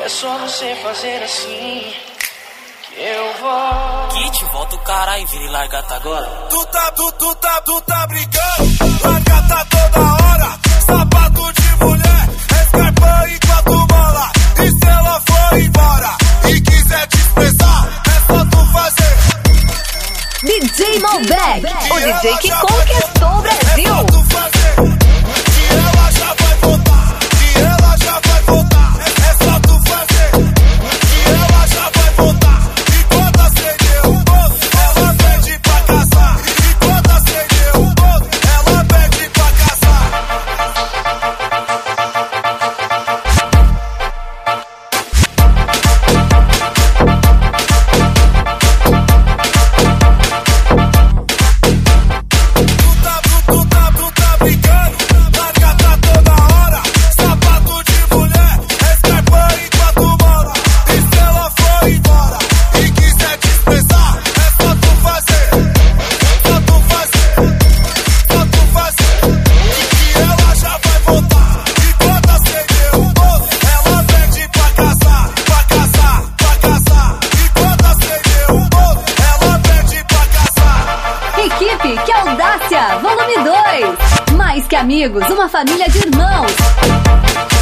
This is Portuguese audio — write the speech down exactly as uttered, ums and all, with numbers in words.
É só você fazer assim que eu vou. Kit, volta o caralho, vira e largata agora. Tu tá, tu, tu tá, tu tá brincando. Largata toda hora. Sapato de mulher. Escarpão enquanto bola. E se ela for embora e quiser te expressar, é só tu fazer. D J Malbec, o D J que conquistou o Brasil. É só tu fazer. Que ela já vai voltar. Que ela já vai voltar. É só tu fazer. Que ela já vai voltar. E quando acender o bolo, ela pede pra casar. E quando acender o bolo, ela pede pra casar. Volume dois. Mais que amigos, uma família de irmãos.